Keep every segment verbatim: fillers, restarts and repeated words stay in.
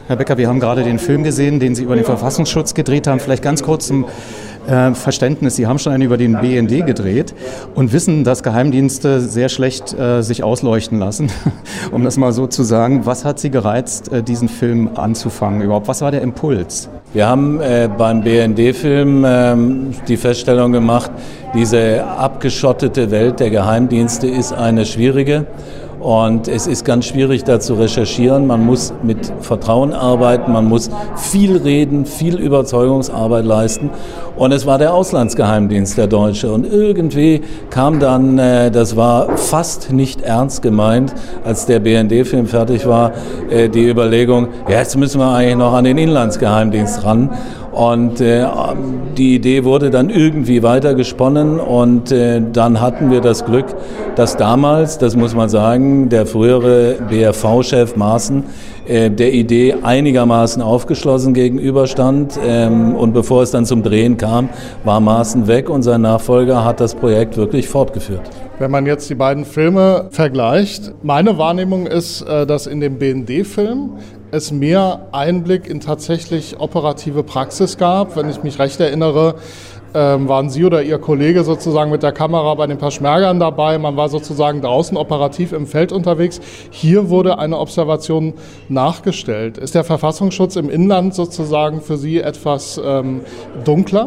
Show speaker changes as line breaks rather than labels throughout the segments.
Herr Becker, wir haben gerade den Film gesehen, den Sie über den Verfassungsschutz gedreht haben. Vielleicht ganz kurz zum äh, Verständnis. Sie haben schon einen über den B N D gedreht und wissen, dass Geheimdienste sehr schlecht äh, sich ausleuchten lassen, um das mal so zu sagen. Was hat Sie gereizt, äh, diesen Film anzufangen überhaupt? Was war der Impuls?
Wir haben äh, beim B N D-Film äh, die Feststellung gemacht, diese abgeschottete Welt der Geheimdienste ist eine schwierige. Und es ist ganz schwierig, da zu recherchieren. Man muss mit Vertrauen arbeiten, man muss viel reden, viel Überzeugungsarbeit leisten. Und es war der Auslandsgeheimdienst, der Deutsche. Und irgendwie kam dann, äh, das war fast nicht ernst gemeint, als der B N D-Film fertig war, äh, die Überlegung, ja, jetzt müssen wir eigentlich noch an den Inlandsgeheimdienst ran. Und äh, die Idee wurde dann irgendwie weitergesponnen und äh, dann hatten wir das Glück, dass damals, das muss man sagen, der frühere B R V-Chef Maaßen äh, der Idee einigermaßen aufgeschlossen gegenüberstand ähm, und bevor es dann zum Drehen kam, war Maaßen weg und sein Nachfolger hat das Projekt wirklich fortgeführt.
Wenn man jetzt die beiden Filme vergleicht, meine Wahrnehmung ist, dass in dem B N D-Film es mehr Einblick in tatsächlich operative Praxis gab. Wenn ich mich recht erinnere, waren Sie oder Ihr Kollege sozusagen mit der Kamera bei den Peschmergern dabei. Man war sozusagen draußen operativ im Feld unterwegs. Hier wurde eine Observation nachgestellt. Ist der Verfassungsschutz im Inland sozusagen für Sie etwas ähm, dunkler?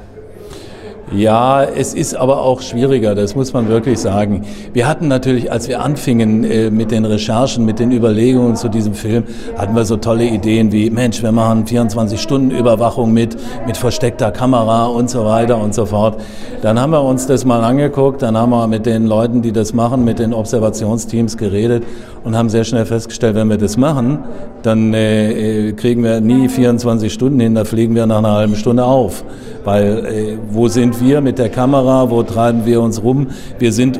Ja, es ist aber auch schwieriger, das muss man wirklich sagen. Wir hatten natürlich, als wir anfingen äh, mit den Recherchen, mit den Überlegungen zu diesem Film, hatten wir so tolle Ideen wie, Mensch, wir machen vierundzwanzig Stunden Überwachung mit, mit versteckter Kamera und so weiter und so fort. Dann haben wir uns das mal angeguckt, dann haben wir mit den Leuten, die das machen, mit den Observationsteams geredet und haben sehr schnell festgestellt, wenn wir das machen, dann äh, kriegen wir nie vierundzwanzig Stunden hin, da fliegen wir nach einer halben Stunde auf. Weil äh, wo sind wir mit der Kamera, wo treiben wir uns rum? Wir sind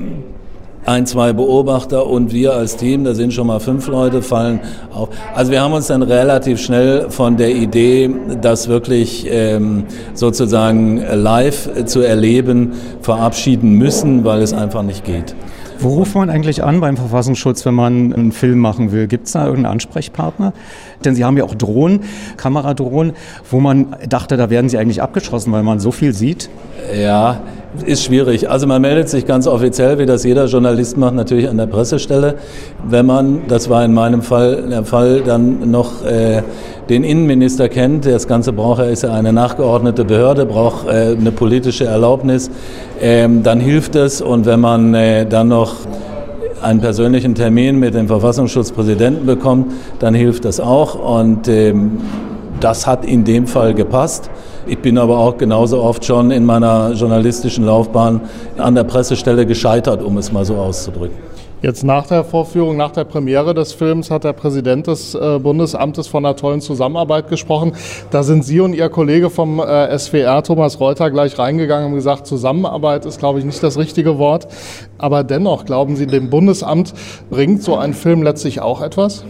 ein, zwei Beobachter und wir als Team, da sind schon mal fünf Leute, fallen auf. Also wir haben uns dann relativ schnell von der Idee, das wirklich ähm, sozusagen live zu erleben, verabschieden müssen, weil es einfach nicht geht.
Wo ruft man eigentlich an beim Verfassungsschutz, wenn man einen Film machen will? Gibt es da irgendeinen Ansprechpartner? Denn Sie haben ja auch Drohnen, Kameradrohnen, wo man dachte, da werden sie eigentlich abgeschossen, weil man so viel sieht.
Ja, ist schwierig. Also man meldet sich ganz offiziell, wie das jeder Journalist macht, natürlich an der Pressestelle. Wenn man, das war in meinem Fall der Fall, dann noch äh, den Innenminister kennt, das Ganze braucht, er ist ja eine nachgeordnete Behörde, braucht äh, eine politische Erlaubnis, ähm, dann hilft es. Und wenn man äh, dann noch einen persönlichen Termin mit dem Verfassungsschutzpräsidenten bekommt, dann hilft das auch. Und ähm, das hat in dem Fall gepasst. Ich bin aber auch genauso oft schon in meiner journalistischen Laufbahn an der Pressestelle gescheitert, um es mal so auszudrücken.
Jetzt nach der Vorführung, nach der Premiere des Films hat der Präsident des äh, Bundesamtes von einer tollen Zusammenarbeit gesprochen. Da sind Sie und Ihr Kollege vom äh, S W R, Thomas Reuter, gleich reingegangen und haben gesagt, Zusammenarbeit ist, glaube ich, nicht das richtige Wort. Aber dennoch, glauben Sie, dem Bundesamt bringt so ein Film letztlich auch etwas?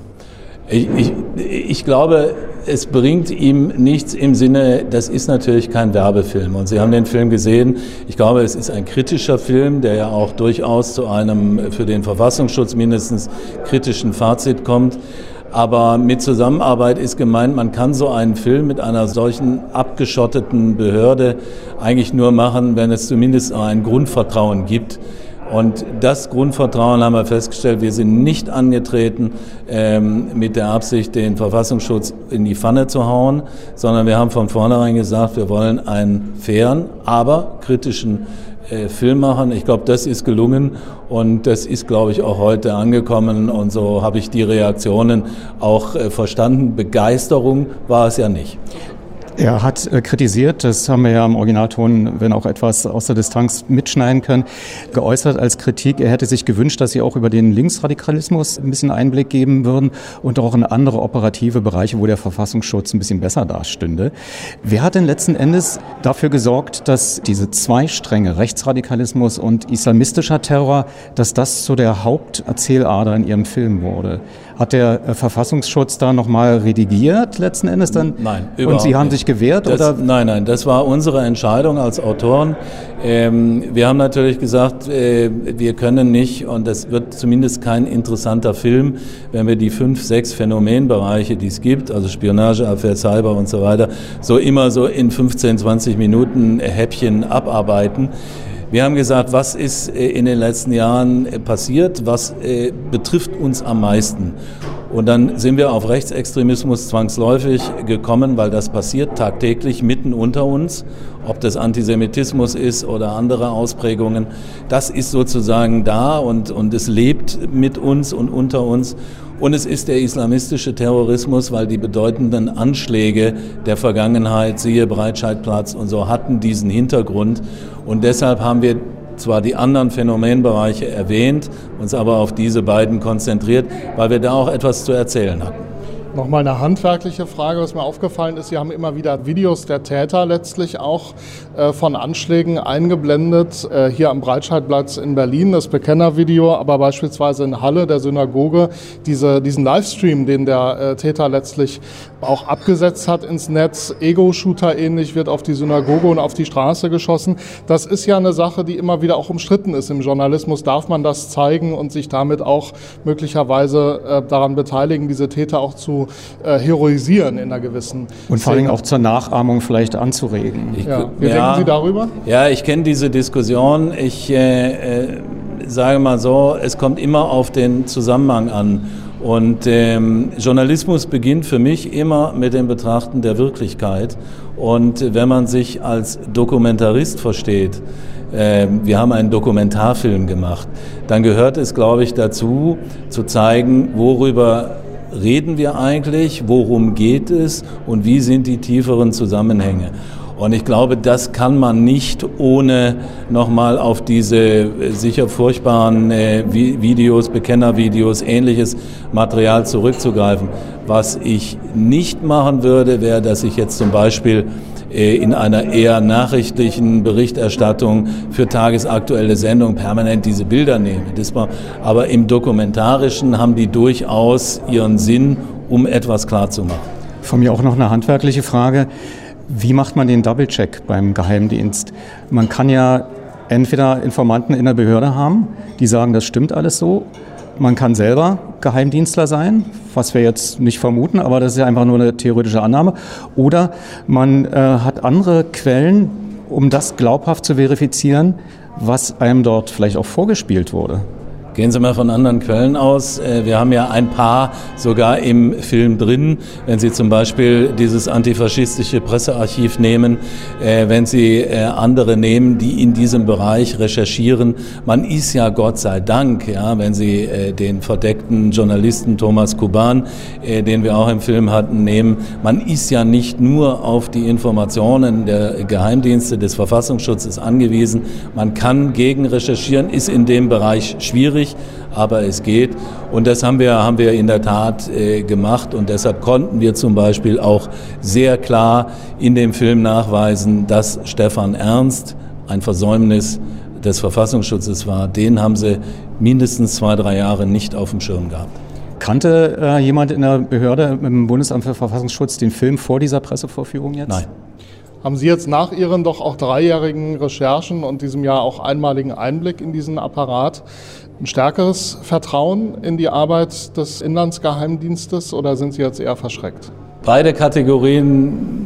Ich, ich, ich glaube, es bringt ihm nichts im Sinne, das ist natürlich kein Werbefilm. Und Sie haben den Film gesehen. Ich glaube, es ist ein kritischer Film, der ja auch durchaus zu einem für den Verfassungsschutz mindestens kritischen Fazit kommt. Aber mit Zusammenarbeit ist gemeint, man kann so einen Film mit einer solchen abgeschotteten Behörde eigentlich nur machen, wenn es zumindest ein Grundvertrauen gibt. Und das Grundvertrauen haben wir festgestellt, wir sind nicht angetreten ähm, mit der Absicht, den Verfassungsschutz in die Pfanne zu hauen, sondern wir haben von vornherein gesagt, wir wollen einen fairen, aber kritischen äh, Film machen. Ich glaube, das ist gelungen und das ist, glaube ich, auch heute angekommen und so habe ich die Reaktionen auch äh, verstanden. Begeisterung war es ja nicht.
Er hat äh, kritisiert, das haben wir ja im Originalton, wenn auch etwas aus der Distanz mitschneiden können, geäußert als Kritik. Er hätte sich gewünscht, dass Sie auch über den Linksradikalismus ein bisschen Einblick geben würden und auch in andere operative Bereiche, wo der Verfassungsschutz ein bisschen besser dastünde. Wer hat denn letzten Endes dafür gesorgt, dass diese zwei Stränge, Rechtsradikalismus und islamistischer Terror, dass das zu der Haupterzählader in Ihrem Film wurde? Hat der äh, Verfassungsschutz da nochmal redigiert letzten Endes dann?
Nein,
überhaupt Und Sie haben
nicht.
sich gewehrt?
Das,
oder?
Nein, nein, das war unsere Entscheidung als Autoren. Ähm, wir haben natürlich gesagt, äh, wir können nicht, und das wird zumindest kein interessanter Film, wenn wir die fünf, sechs Phänomenbereiche, die es gibt, also Spionage, Abwehr, Cyber und so weiter, so immer so in fünfzehn, zwanzig Minuten Häppchen abarbeiten. Wir haben gesagt, was ist in den letzten Jahren passiert, was betrifft uns am meisten? Und dann sind wir auf Rechtsextremismus zwangsläufig gekommen, weil das passiert tagtäglich mitten unter uns, ob das Antisemitismus ist oder andere Ausprägungen. Das ist sozusagen da und, und es lebt mit uns und unter uns. Und es ist der islamistische Terrorismus, weil die bedeutenden Anschläge der Vergangenheit, siehe Breitscheidplatz und so, hatten diesen Hintergrund. Und deshalb haben wir zwar die anderen Phänomenbereiche erwähnt, uns aber auf diese beiden konzentriert, weil wir da auch etwas zu erzählen hatten.
Nochmal eine handwerkliche Frage, was mir aufgefallen ist. Sie haben immer wieder Videos der Täter letztlich auch äh, von Anschlägen eingeblendet. Äh, hier am Breitscheidplatz in Berlin, das Bekennervideo, aber beispielsweise in Halle, der Synagoge, diese, diesen Livestream, den der äh, Täter letztlich auch abgesetzt hat ins Netz. Ego-Shooter ähnlich wird auf die Synagoge und auf die Straße geschossen. Das ist ja eine Sache, die immer wieder auch umstritten ist im Journalismus. Darf man das zeigen und sich damit auch möglicherweise äh, daran beteiligen, diese Täter auch zu Äh, heroisieren in einer gewissen
Und vor allem auch zur Nachahmung vielleicht anzuregen.
Ich,
ja. Wie
ja,
denken Sie darüber?
Ja, ich kenne diese Diskussion. Ich äh, äh, sage mal so, es kommt immer auf den Zusammenhang an. Und ähm, Journalismus beginnt für mich immer mit dem Betrachten der Wirklichkeit. Und wenn man sich als Dokumentarist versteht, äh, wir haben einen Dokumentarfilm gemacht, dann gehört es, glaube ich, dazu, zu zeigen, worüber reden wir eigentlich, worum geht es und wie sind die tieferen Zusammenhänge. Und ich glaube, das kann man nicht ohne nochmal auf diese sicher furchtbaren äh, Videos, Bekennervideos, ähnliches Material zurückzugreifen. Was ich nicht machen würde, wäre, dass ich jetzt zum Beispiel in einer eher nachrichtlichen Berichterstattung für tagesaktuelle Sendungen permanent diese Bilder nehme. Das war, aber im Dokumentarischen haben die durchaus ihren Sinn, um etwas klarzumachen.
Von mir auch noch eine handwerkliche Frage. Wie macht man den Double-Check beim Geheimdienst? Man kann ja entweder Informanten in der Behörde haben, die sagen, das stimmt alles so. Man kann selber Geheimdienstler sein, was wir jetzt nicht vermuten, aber das ist ja einfach nur eine theoretische Annahme. Oder man äh, hat andere Quellen, um das glaubhaft zu verifizieren, was einem dort vielleicht auch vorgespielt wurde.
Gehen Sie mal von anderen Quellen aus. Wir haben ja ein paar sogar im Film drin. Wenn Sie zum Beispiel dieses antifaschistische Pressearchiv nehmen, wenn Sie andere nehmen, die in diesem Bereich recherchieren. Man ist ja Gott sei Dank, ja, wenn Sie den verdeckten Journalisten Thomas Kuban, den wir auch im Film hatten, nehmen, man ist ja nicht nur auf die Informationen der Geheimdienste des Verfassungsschutzes angewiesen. Man kann gegen recherchieren, ist in dem Bereich schwierig. Aber es geht und das haben wir, haben wir in der Tat äh, gemacht und deshalb konnten wir zum Beispiel auch sehr klar in dem Film nachweisen, dass Stefan Ernst ein Versäumnis des Verfassungsschutzes war. Den haben sie mindestens zwei, drei Jahre nicht auf dem Schirm gehabt.
Kannte äh, jemand in der Behörde im Bundesamt für Verfassungsschutz den Film vor dieser Pressevorführung jetzt?
Nein.
Haben Sie jetzt nach Ihren doch auch dreijährigen Recherchen und diesem Jahr auch einmaligen Einblick in diesen Apparat ein stärkeres Vertrauen in die Arbeit des Inlandsgeheimdienstes oder sind Sie jetzt eher verschreckt?
Beide Kategorien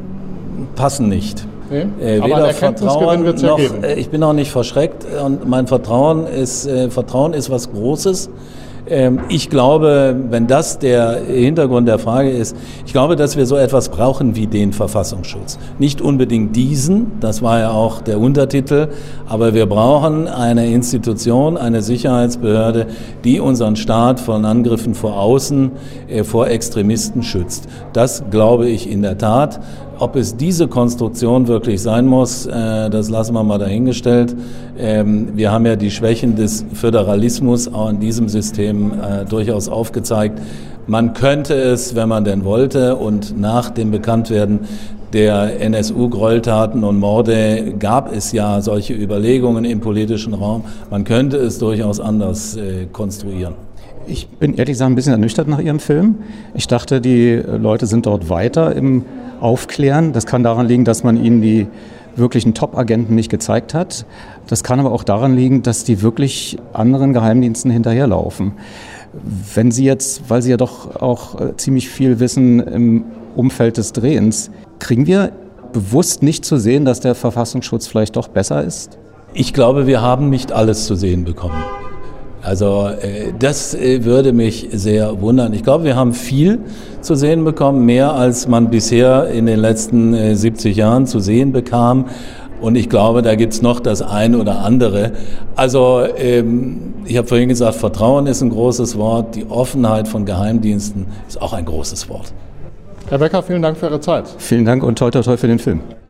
passen nicht.
Nee,
äh,
aber
weder Vertrauen
wird's
noch,
ja geben.
äh, ich bin auch nicht verschreckt und mein Vertrauen ist, äh, Vertrauen ist was Großes. Ich glaube, wenn das der Hintergrund der Frage ist, ich glaube, dass wir so etwas brauchen wie den Verfassungsschutz. Nicht unbedingt diesen, das war ja auch der Untertitel, aber wir brauchen eine Institution, eine Sicherheitsbehörde, die unseren Staat von Angriffen vor außen, vor Extremisten schützt. Das glaube ich in der Tat. Ob es diese Konstruktion wirklich sein muss, äh, das lassen wir mal dahingestellt. Ähm, wir haben ja die Schwächen des Föderalismus auch in diesem System äh, durchaus aufgezeigt. Man könnte es, wenn man denn wollte, und nach dem Bekanntwerden der N S U-Gräueltaten und Morde gab es ja solche Überlegungen im politischen Raum. Man könnte es durchaus anders äh, konstruieren.
Ich bin ehrlich gesagt ein bisschen ernüchtert nach Ihrem Film. Ich dachte, die Leute sind dort weiter im Aufklären. Das kann daran liegen, dass man ihnen die wirklichen Top-Agenten nicht gezeigt hat. Das kann aber auch daran liegen, dass die wirklich anderen Geheimdiensten hinterherlaufen. Wenn Sie jetzt, weil Sie ja doch auch ziemlich viel wissen im Umfeld des Drehens, kriegen wir bewusst nicht zu sehen, dass der Verfassungsschutz vielleicht doch besser ist?
Ich glaube, wir haben nicht alles zu sehen bekommen. Also das würde mich sehr wundern. Ich glaube, wir haben viel zu sehen bekommen, mehr als man bisher in den letzten siebzig Jahren zu sehen bekam. Und ich glaube, da gibt's noch das eine oder andere. Also ähm, ich habe vorhin gesagt, Vertrauen ist ein großes Wort. Die Offenheit von Geheimdiensten ist auch ein großes Wort.
Herr Becker, vielen Dank für Ihre Zeit.
Vielen Dank und toi toi toi für den Film.